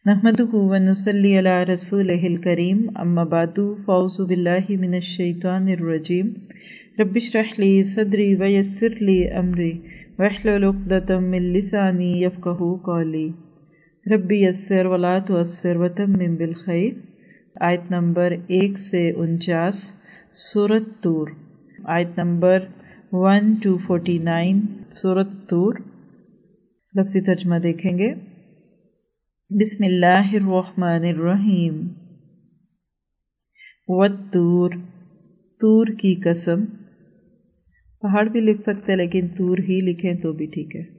نحمدہ ونصلی علی رسولہ الکریم اما بعد فاعوذ باللہ من الشیطان الرجیم رب اشرح لی صدری ویسر لی امری واحلل عقدۃ من لسانی یفقہوا قولی رب یسر ولا تعسر وتمم بالخیر۔ آیت نمبر 1 سے 49 سورۃ طور، آیت نمبر 1 to 49 سورۃ طور۔ لفظی ترجمہ دیکھیں گے۔ بسم اللہ الرحمن الرحیم۔ والطور، طور کی قسم، پہاڑ بھی لکھ سکتے لیکن طور ہی لکھیں تو بھی ٹھیک ہے۔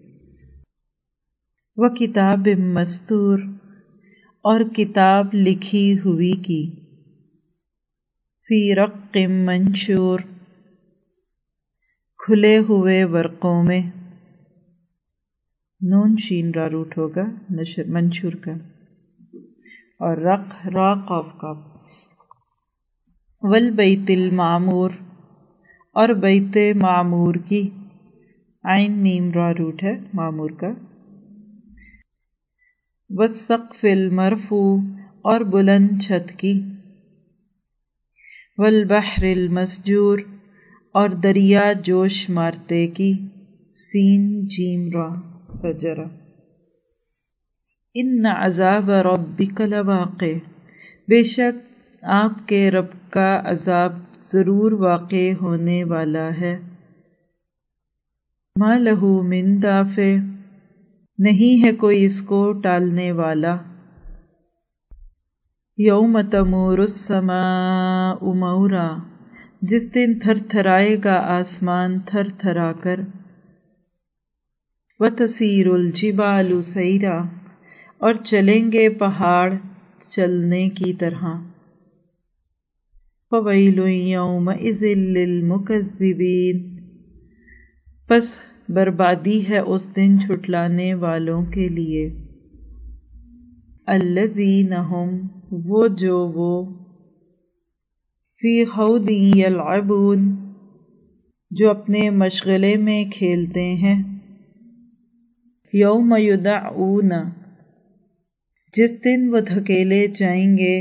وکتاب مستور، اور کتاب لکھی ہوئی کی۔ فی رق منشور، کھلے ہوئے ورقوں میں۔ نون شین را روٹ ہوگا نشر منشور کا، اور رق را قاف قاف۔ والبیت المعمور، اور بیت معمور کی، عین میم را روٹ ہے معمور کا۔ والسقف المرفوع، اور بلند چھت کی۔ والبحر المسجور، اور دریا جوش مارتے کی، سین جیم را سجرہ۔ ان عذاب ربک لواقع، بے شک آپ کے رب کا عذاب ضرور واقع ہونے والا ہے۔ ما لہ من دافع، نہیں ہے کوئی اس کو ٹالنے والا۔ یوم تمور السماء مورا، جس دن تھر تھرائے گا آسمان تھر تھرا کر۔ وَتَسِيرُ الْجِبَالُ سَيْرًا، اور چلیں گے پہاڑ چلنے کی طرح۔ فَوَيْلٌ يَوْمَئِذٍ لِّلْمُكَذِّبِينَ، پس بربادی ہے اس دن جھٹلانے والوں کے لیے۔ الَّذِينَ هُمْ، وہ فِي خَوْضٍ يَلْعَبُونَ، جو اپنے مشغلے میں کھیلتے ہیں۔ یوم یدعون، جس دن وہ دھکیلے جائیں گے۔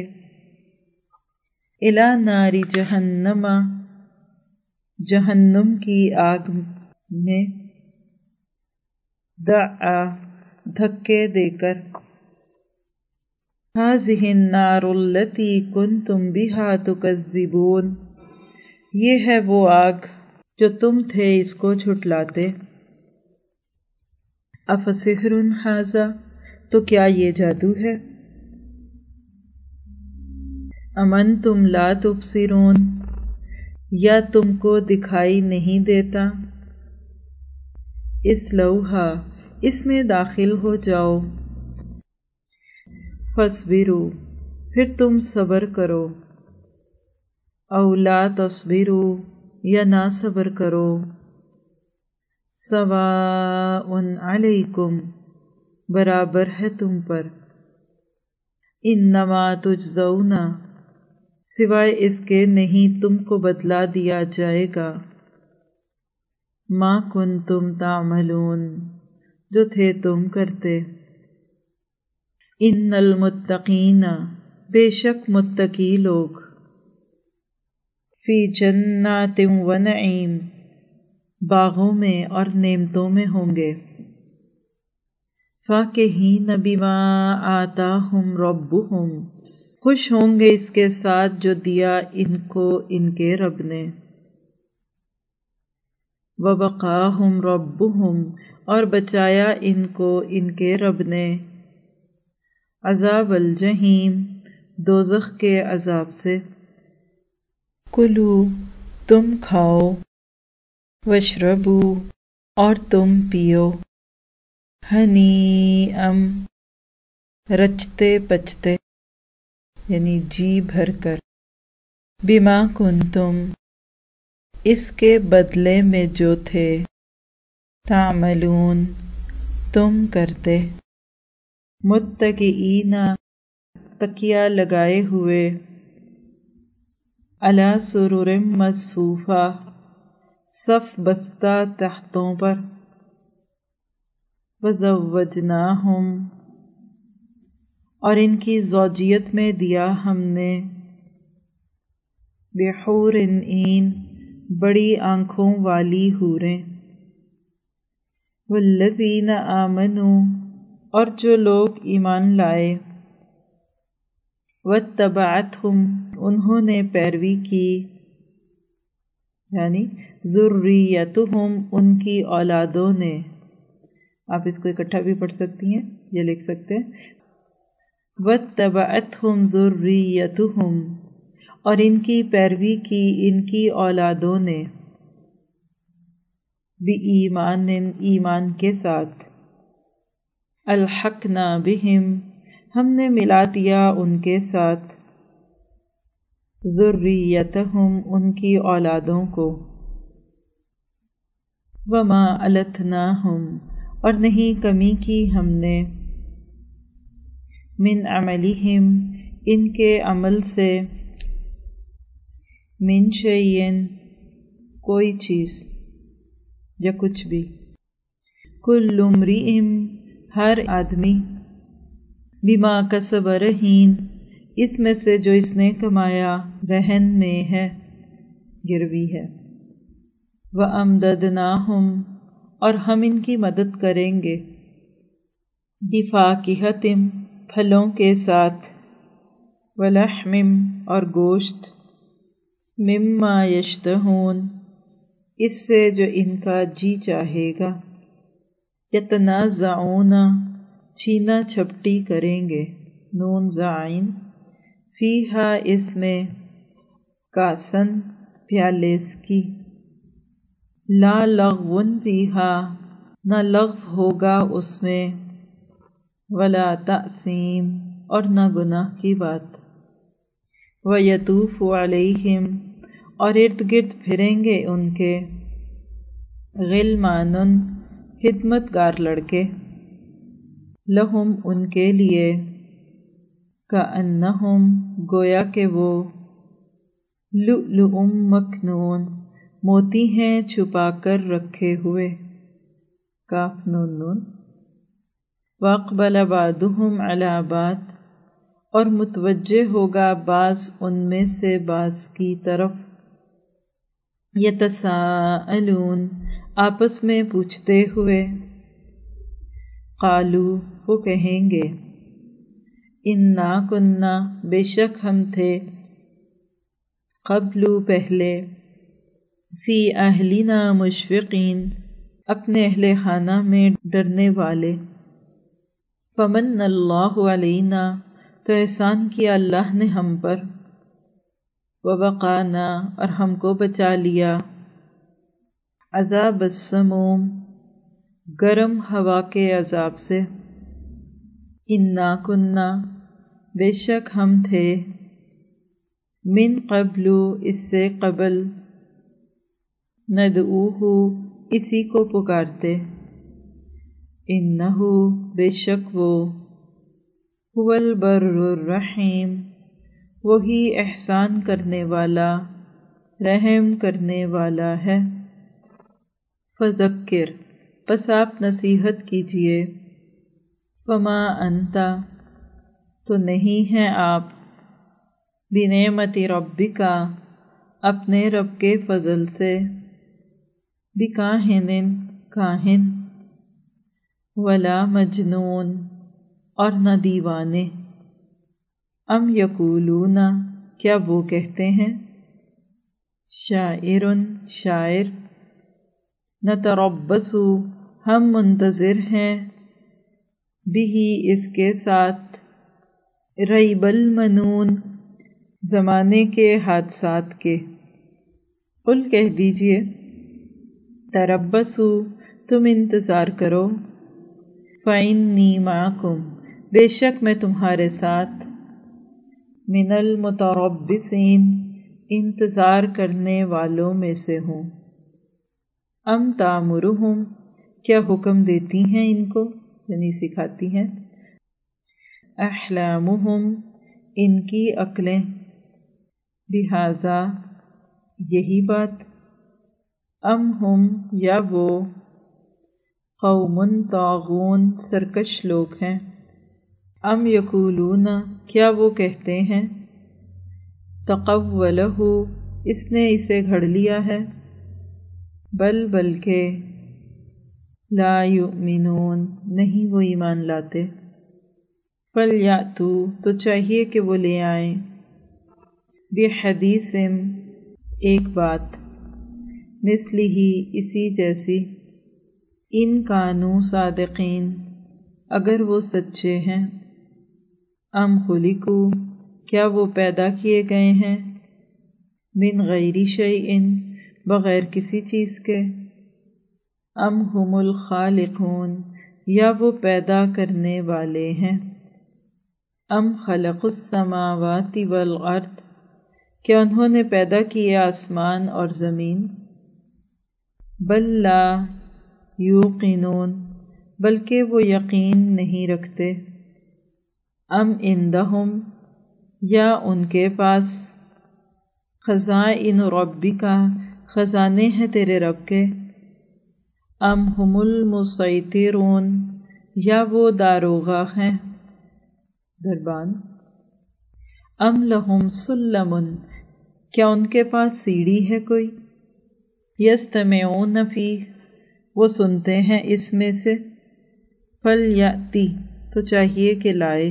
الی نار جہنم، جہنم کی آگ میں۔ دعا، دھکے دے کر۔ ھذہ النار التی کنتم بہا تکذبون، یہ ہے وہ آگ جو تم تھے اس کو جھٹلاتے۔ افسحر ھذا، تو کیا یہ جادو ہے؟ ام انتم لا تبصرون، یا تم کو دکھائی نہیں دیتا؟ اصلوھا، اس میں داخل ہو جاؤ۔ فاصبروا، پھر تم صبر کرو۔ او لا تصبروا، یا نہ صبر کرو۔ سواء علیکم، برابر ہے تم پر۔ انما تجزون، سوائے اس کے نہیں تم کو بدلہ دیا جائے گا۔ ما کنتم تعملون، جو تھے تم کرتے۔ ان المتقین، بے شک متقی لوگ۔ فی جنات و نعیم، باغوں میں اور نعمتوں میں ہوں گے۔ فاکہین بما آتاہم ربہم، خوش ہوں گے اس کے ساتھ جو دیا ان کو ان کے رب نے۔ ووقاہم ربہم، اور بچایا ان کو ان کے رب نے۔ عذاب الجحیم، دوزخ کے عذاب سے۔ کلو، تم کھاؤ۔ واشربو، اور تم پیو۔ ہنیئا، رچتے پچتے، یعنی جی بھر کر۔ بما کنتم، اس کے بدلے میں جو تھے۔ تعملون، تم کرتے۔ متکئین، تکیہ لگائے ہوئے۔ علی سرر مصفوفہ، صف بستہ تختوں پر۔ وزوجناہم، اور ان کی زوجیت میں دیا ہم نے بحور عین بڑی آنکھوں والی حوریں، والذین آمنوا اور جو لوگ ایمان لائے، واتبعتہم انہوں نے پیروی کی، یعنی ذریتہم ان کی اولادوں نے، آپ اس کو اکٹھا بھی پڑھ سکتی ہیں یا لکھ سکتے ہیں، واتبعتہم ذریتہم اور ان کی پیروی کی ان کی اولادوں نے، بِایمان ایمان کے ساتھ، الحقنا بہم ہم نے ملا دیا ان کے ساتھ، ذریتہم ان کی اولادوں کو، وما التناہم اور نہیں کمی کی ہم نے، من عملہم ان کے عمل سے، من شیئن کوئی چیز یا کچھ بھی، کل امرئ ہر آدمی، بما کسب رہین اس میں سے جو اس نے کمایا، رہن میں ہے، گروی ہے، وَأَمْدَدْنَاهُمْ اور ہم ان کی مدد کریں گے، بِفَاكِهَةٍ پھلوں کے ساتھ، وَلَحْمٍ اور گوشت، مِمَّا يَشْتَهُونَ اس سے جو ان کا جی چاہے گا، يَتَنَازَعُونَ چھینا چھپٹی کریں گے، نون زائن، فیہا اس میں، کاسن پیالے کی، لا لغو فیہا نہ لغو ہوگا اس میں، ولا تأثیم اور نہ گناہ کی بات، وَيَطُوفُ عَلَيْهِمْ اور ارد گرد پھریں گے ان کے، غلمان خدمت گار لڑکے، لہم ان کے لیے، کأنہم گویا کہ وہ، لؤلؤ مکنون موتی ہیں چھپا کر رکھے ہوئے، کاف نون نون، واقبل بعضهم علی بعض اور متوجہ ہوگا بعض ان میں سے بعض کی طرف، یتساءلون آپس میں پوچھتے ہوئے، قالو وہ کہیں گے، انا کننا بے شک ہم تھے، قبل پہلے، فی اہلنا مشفقین اپنے اہل خانہ میں ڈرنے والے، فمن اللہ علینا تو احسان کیا اللہ نے ہم پر، وبقانا اور ہم کو بچا لیا، عذاب السموم گرم ہوا کے عذاب سے، انا کننا بے شک ہم تھے، من قبل اس سے قبل، ندعوہ اسی کو پکارتے، انہ بے شک وہ، هو البر الرحیم وہی احسان کرنے والا رحم کرنے والا ہے، فذکر پس آپ نصیحت کیجئے، فما انت تو نہیں ہیں آپ، بنعمت ربک اپنے رب کے فضل سے، بکاہن کاہن، ولا مجنون اور نہ دیوانے، ام یقولون کیا وہ کہتے ہیں، شاعر شاعر، نتربص ہم منتظر ہیں، بہ اس کے ساتھ، ریب المنون زمانے کے حادثات کے، قل کہہ دیجئے، تربصوا تم انتظار کرو، فإنی معکم بے شک میں تمہارے ساتھ، من المتربصین انتظار کرنے والوں میں سے ہوں، ام تامرہم کیا حکم دیتی ہیں ان کو یعنی سکھاتی ہیں، احلامہم ان کی عقلیں، بہذا یہی بات، ام ہم یا وہ، قوم طاغون سرکش لوگ ہیں، ام یقولون کیا وہ کہتے ہیں تقولہ اس نے اسے گھڑ لیا ہے، بلکہ لا یؤمنون نہیں وہ ایمان لاتے، فلیأتوا تو چاہیے کہ وہ لے آئیں، بحدیث ایک بات، مثلہ اسی جیسی، ان کانوا صادقین اگر وہ سچے ہیں، ام خلقوا کیا وہ پیدا کیے گئے ہیں، من غیر شیء بغیر کسی چیز کے، ام ہم الخالقون یا وہ پیدا کرنے والے ہیں، ام خلقوا السماوات والارض کیا انہوں نے پیدا کیے آسمان اور زمین، بل لا یوقنون بلکہ وہ یقین نہیں رکھتے، ام عندہم یا ان کے پاس خزائن ربک خزانے ہیں تیرے رب کے، ام ہم المسیطرون یا وہ داروغہ ہیں دربان، ام لہم سلم کیا ان کے پاس سیڑھی ہے کوئی، یستمعون فیہ وہ سنتے ہیں اس میں سے، فلیأتی تو چاہیے کہ لائے،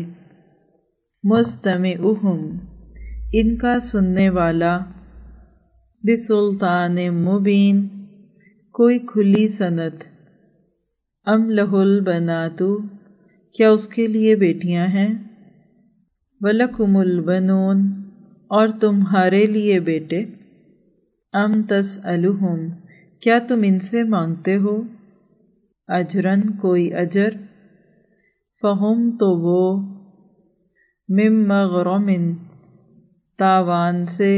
مستمعہم ان کا سننے والا، بسلطان مبین کوئی کھلی سند، ام لہ البنات کیا اس کے لیے بیٹیاں ہیں، وَلَكُمُ الْبَنُونَ اور تمہارے لیے بیٹے، ام تسألہم کیا تم ان سے مانگتے ہو، اجرن کوئی اجر، فہم تو وہ، من مغرم تاوان سے،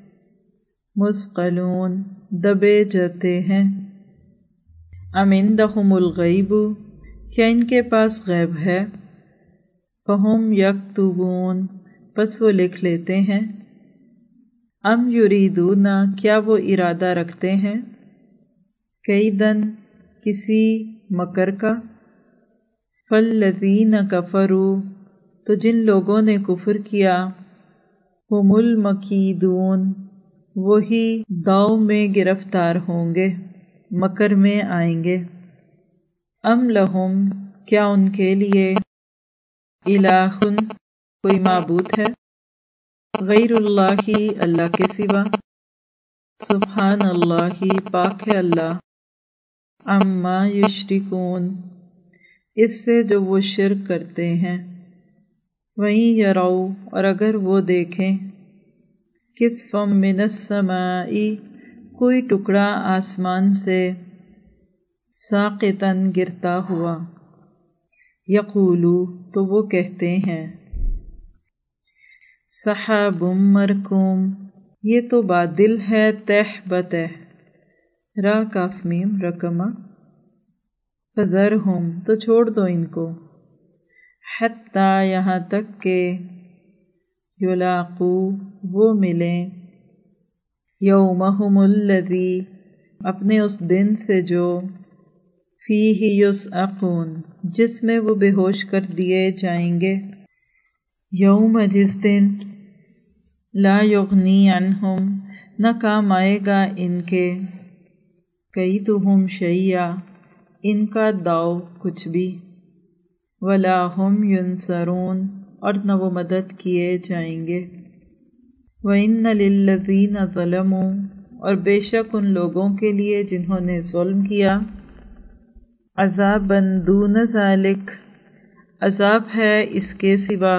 مثقلون دبے جاتے ہیں، ام عندہم الغیب کیا ان کے پاس غیب ہے، فہم یکتبون پس وہ لکھ لیتے ہیں، ام یریدون کیا وہ ارادہ رکھتے ہیں، کیدن کسی مکر کا، فالذین کفروا تو جن لوگوں نے کفر کیا، ہم المکیدون وہی داؤ میں گرفتار ہوں گے، مکر میں آئیں گے، ام لہم کیا ان کے لیے الہ کوئی معبود ہے، غیر اللہ اللہ کے سوا، سبحان اللہ پاک ہے اللہ، عما یشرکون اس سے جو وہ شرک کرتے ہیں، وَإِن یروا اور اگر وہ دیکھیں، کسفا من السماء کوئی ٹکڑا آسمان سے، ساقطا گرتا ہوا، یقولو تو وہ کہتے ہیں، سحاب مرکوم یہ تو بادل ہے تہ بتہ، را کاف میم رقمہ، فذرہم تو چھوڑ دو ان کو، حتی یہاں تک کہ یلاقو وہ ملیں، یومہم الذی اپنے اس دن سے جو، فیہ یصعقون جس میں وہ بے ہوش کر دیے جائیں گے، یوم جس دن، لا یغنی عنہم نہ کام آئے گا ان کے، کیدہم شیئا ان کا داؤ کچھ بھی، ولا ہم ینصرون اور نہ وہ مدد کیے جائیں گے، وَإِنَّ لِلَّذِينَ ظَلَمُوا اور بے شک ان لوگوں کے لیے جنہوں نے ظلم کیا، عذابًا دون ذلک عذاب ہے اس کے سوا،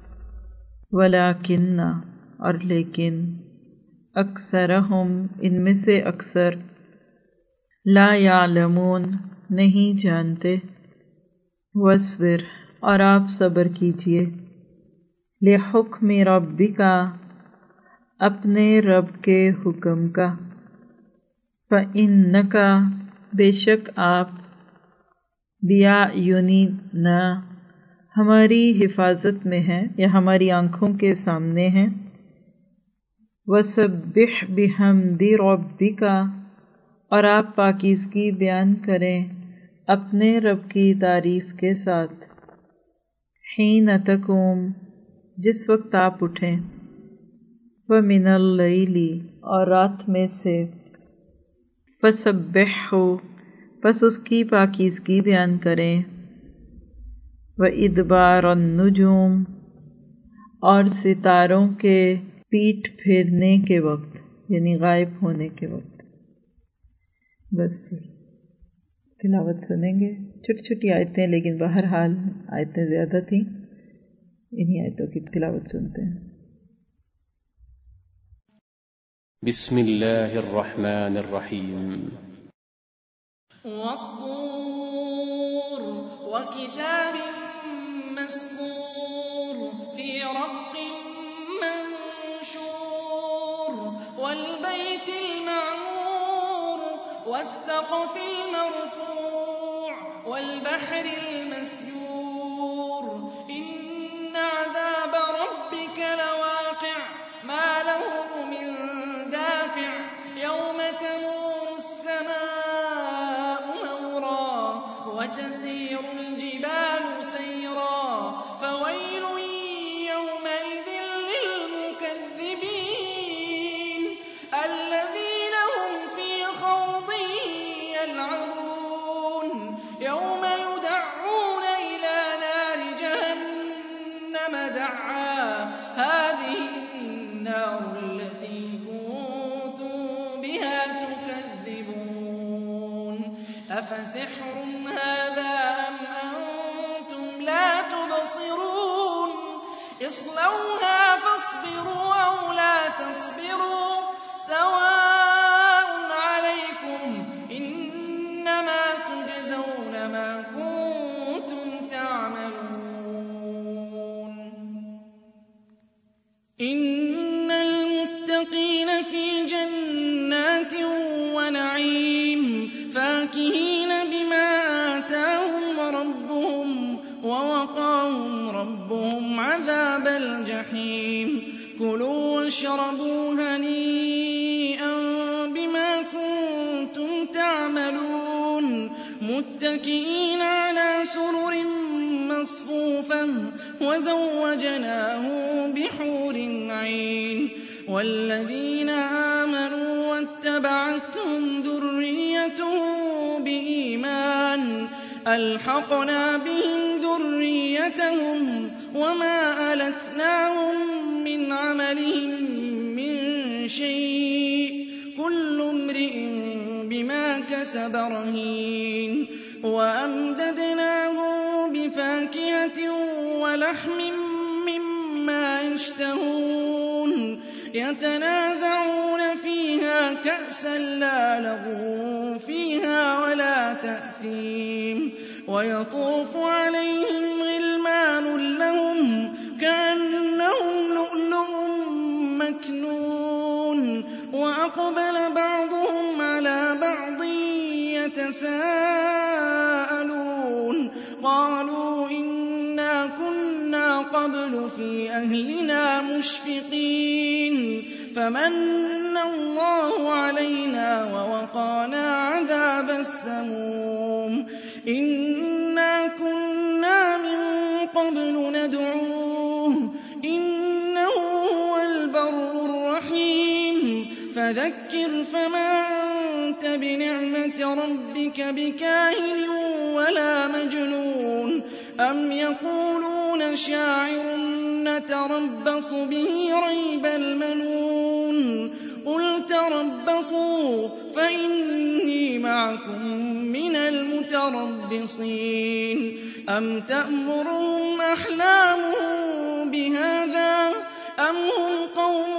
ولیکن اور لیکن، اکثرہم ان میں سے اکثر، لا یعلمون نہیں جانتے، وَاصْبِرْ اور آپ صبر کیجئے، لِحُکْمِ رَبِّکَ اپنے رب کے حکم کا، فَإِنَّکَ بے شک آپ، بِأَعْیُنِنَا ہماری حفاظت میں ہیں یا ہماری آنکھوں کے سامنے ہیں، وَسَبِّحْ بِحَمْدِ رَبِّکَ اور آپ پاکیزگی بیان کریں اپنے رب کی تعریف کے ساتھ، हीन तक़ूम, जिस वक्त आप उठें, व मिनल लैली, और रात में से, फसब्बिहू, बस उसकी पाकीज़गी बयान करें, व इदबारन नुजूम, और सितारों के पीठ फेरने के वक्त, यानी गायब होने के वक्त। बस तिलावत सुनेंगे, छोटी छोटी आयतें, लेकिन बहरहाल आयतें ज़्यादा थीं। इन्हीं आयतों की तिलावत सुनते हैं। बिस्मिल्लाहिर्रहमानिर्रहीम। वत्तूर वकिताबिन मस्कूर फी रक़्क़िन मंशूर वल्बैतिल मअमूर वस्सक़फ़िल मरफ़ूअ वल्बहरिल मस्जूर इन्न अज़ाब रब्बिक लवाक़िअ मा लहु मिन दाफ़िअ यौम तमूरु السماء مورا وتسير الجبال سيرا فويل يومئذ للمكذبين الذين هم في خوض يلعبون يوم يدعون إلى نار جهنم دعا هذه النار التي كنتم بها تكذبون أفسحر هذا أم أنتم لا تبصرون اصلوها فاصبروا أو لا تصبروا سواء عليكم إنما تجزون ما كنتم تعملون إن المتقين في جنات ونعيم فاكهين بما آتاهم ربهم ووقاهم ربهم عذاب الجحيم كلوا واشربوا هنيئا بما كنتم تعملون متكئين على سرر مصفوفة وزوجناهم بحور عين والذين آمنوا واتبعتهم ذريتهم بإيمان ألحقنا بهم ذريتهم وما ألتناهم من عملهم من شيء كل امرئ بما كسب رهين وأمددناهم بفاكهة ولحم مما يشتهون يتنازعون فيها كأسا لا لغو فيها ولا تأثيم ويطوف عليهم غلمان لهم كأنهم لؤلؤ مكنون وأقبل بعضهم على بعض يتساءلون قالوا إنا كنا قبل في أهلنا مشفقين فمن الله علينا ووقانا عذاب السموم إنا كنا من قبل ندعوه إنه هو البر الرحيم فذكر فما أنت بنعمة ربك بكاهن ولا مجنون أم يقولون شاعر نتربص به ريب المنون قل تربصوا فإني معكم من المتربصين أم تأمرهم أحلامهم بهذا أم هم قوم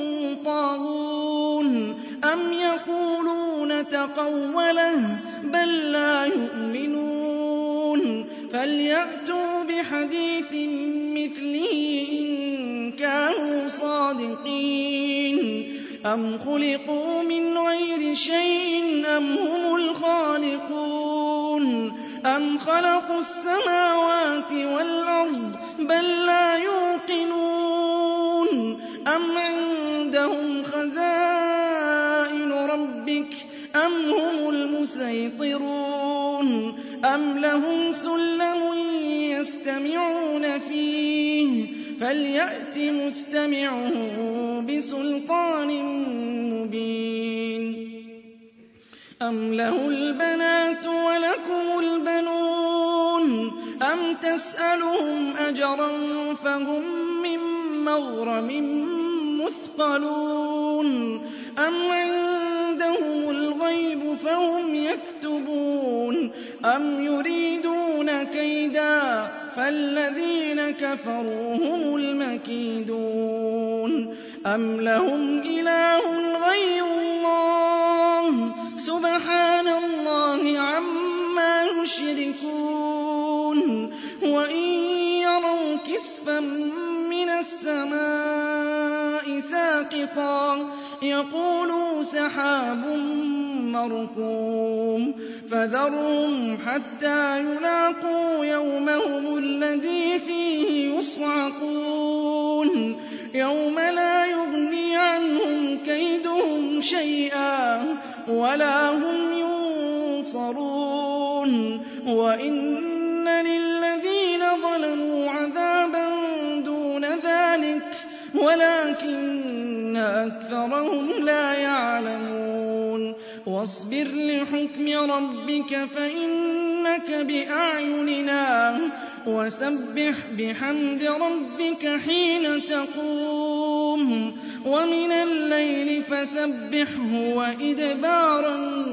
طاغون أم يقولون تقوله بل لا يؤمنون فليأتوا بحديث مثله إن كانوا صادقين أم خلقوا من غير شيء أم هم الخالقون أم خلقوا السماوات والأرض بل لا يوقنون أم عندهم خزائن ربك أم هم المسيطرون أم لهم سلم يستمعون فيه فليأت مستمعه بسلطان مبين أم له البنات ولكم البنون أم تسألهم أجرا فهم من مغرم مثقلون أم عندهم الغيب فهم يكتبون أم يريدون كيدا فالذين كفروا هم المكيدون أم لهم إله غير الله سبحان الله عما يشركون وإن يروا كسفا من السماء ساقطا يقولوا سحاب مركوم فذرهم حتى يلاقوا يومهم الذي فيه يصعقون يوم لا يغني عنهم كيدهم شيئا ولا هم ينصرون وإن للذين ظلموا عذابا دون ذلك ولكن أكثرهم لا يعلمون واصبر لحكم ربك فإنك بأعيننا وسبح بحمد ربك حين تقوم ومن الليل فسبحه وإدبار النجوم